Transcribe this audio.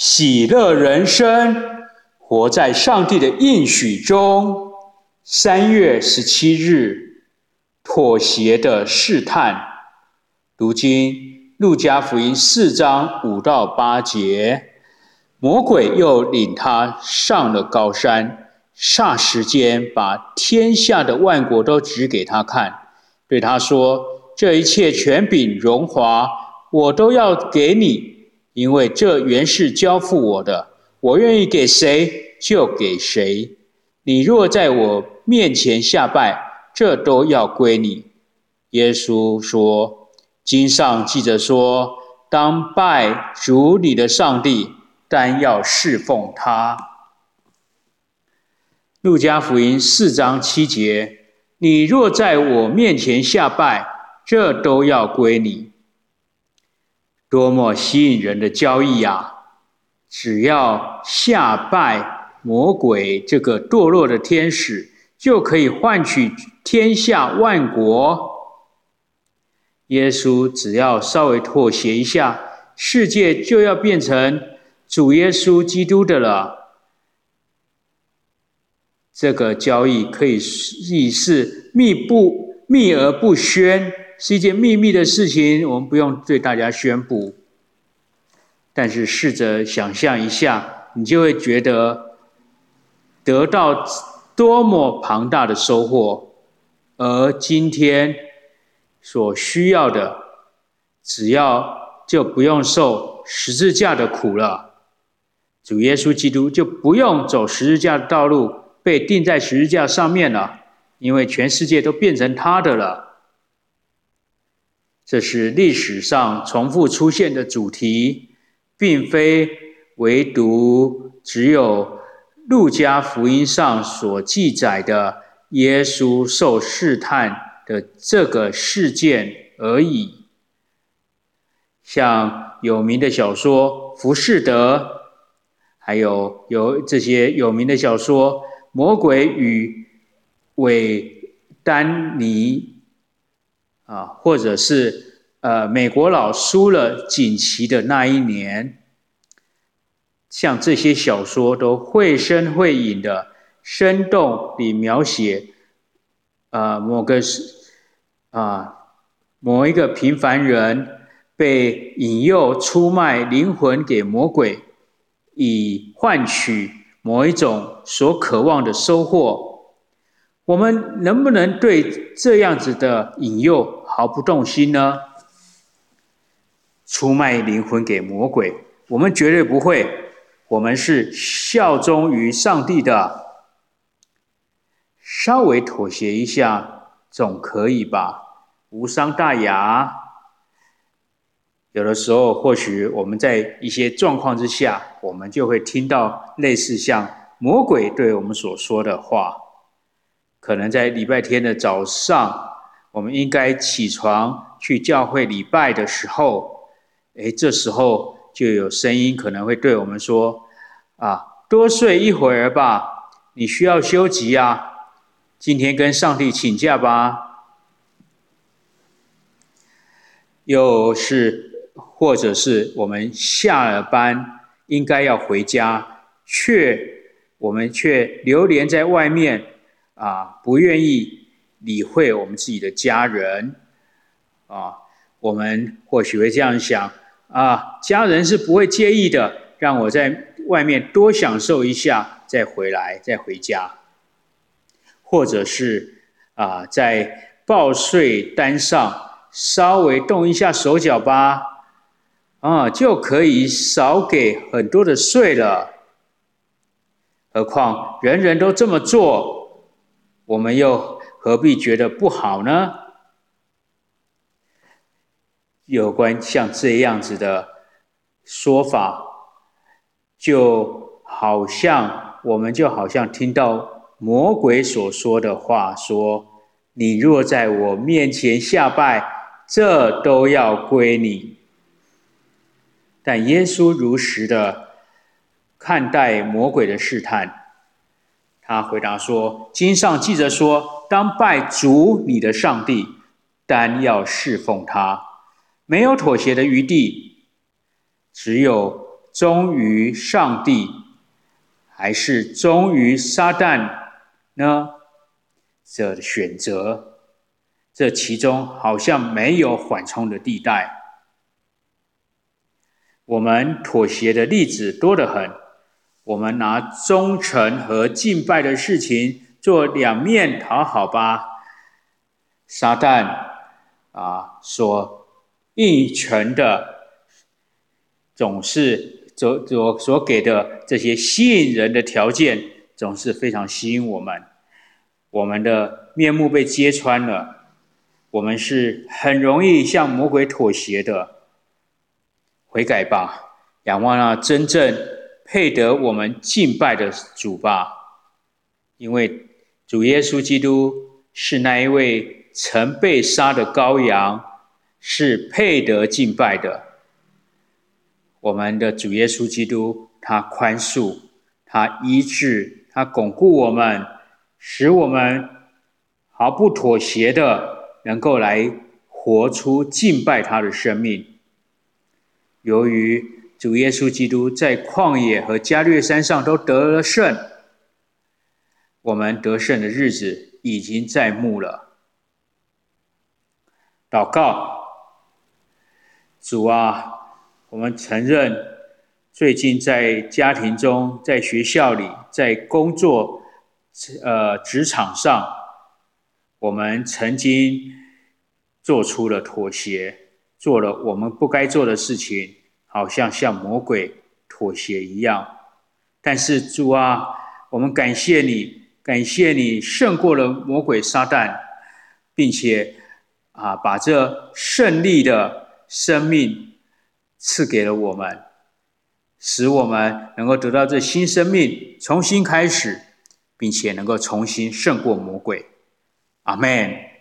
喜乐人生，活在上帝的应许中。3月17日，妥协的试探。读经路加福音4章5到8节。魔鬼又领他上了高山，霎时间把天下的万国都指给他看，对他说：这一切权柄荣华，我都要给你，因为这原是交付我的，我愿意给谁就给谁。你若在我面前下拜，这都要归你。耶稣说：经上记着说，当拜主你的上帝，单要侍奉他。路加福音4章7节，你若在我面前下拜，这都要归你。多么吸引人的交易啊！只要下拜魔鬼这个堕落的天使，就可以换取天下万国。耶稣只要稍微妥协一下，世界就要变成主耶稣基督的了。这个交易可以是秘而不宣，是一件秘密的事情，我们不用对大家宣布。但是试着想象一下，你就会觉得得到多么庞大的收获。而今天所需要的，只要就不用受十字架的苦了。主耶稣基督就不用走十字架的道路，被钉在十字架上面了，因为全世界都变成他的了。这是历史上重复出现的主题，并非唯独只有路加福音上所记载的耶稣受试探的这个事件而已。像有名的小说《浮士德》，还有这些有名的小说《魔鬼与韦丹尼》或者是美国佬输了锦旗的那一年，像这些小说都绘声绘影的生动地描写某一个平凡人被引诱出卖灵魂给魔鬼，以换取某一种所渴望的收获。我们能不能对这样子的引诱毫不动心呢？出卖灵魂给魔鬼，我们绝对不会，我们是效忠于上帝的。稍微妥协一下总可以吧，无伤大雅。有的时候或许我们在一些状况之下，我们就会听到类似像魔鬼对我们所说的话。可能在礼拜天的早上，我们应该起床去教会礼拜的时候，这时候就有声音可能会对我们说，多睡一会儿吧，你需要休息啊，今天跟上帝请假吧。或者是我们下了班应该要回家，我们却流连在外面不愿意理会我们自己的家人我们或许会这样想家人是不会介意的，让我在外面多享受一下，再回家。或者是在报税单上稍微动一下手脚吧就可以少给很多的税了。何况人人都这么做，我们又何必觉得不好呢？有关像这样子的说法，我们就好像听到魔鬼所说的话，说你若在我面前下拜，这都要归你。但耶稣如实的看待魔鬼的试探，他回答说，经上记着说，当拜主你的上帝，单要侍奉他，没有妥协的余地，只有忠于上帝，还是忠于撒旦呢？这选择，这其中好像没有缓冲的地带。我们妥协的例子多得很，我们拿忠诚和敬拜的事情做两面讨好吧。撒旦所应承的，总是所给的这些吸引人的条件，总是非常吸引我们。我们的面目被揭穿了，我们是很容易向魔鬼妥协的。悔改吧，仰望那真正配得我们敬拜的主吧，因为主耶稣基督是那一位曾被杀的羔羊，是配得敬拜的。我们的主耶稣基督，他宽恕，他医治，他巩固我们，使我们毫不妥协的能够来活出敬拜他的生命。由于主耶稣基督在旷野和加略山上都得了胜，我们得胜的日子已经在目了。祷告，主啊，我们承认最近在家庭中、在学校里、在工作、职场上，我们曾经做出了妥协，做了我们不该做的事情，好像向魔鬼妥协一样。但是主啊，我们感谢你，感谢你胜过了魔鬼撒旦，并且把这胜利的生命赐给了我们，使我们能够得到这新生命，重新开始，并且能够重新胜过魔鬼。阿们。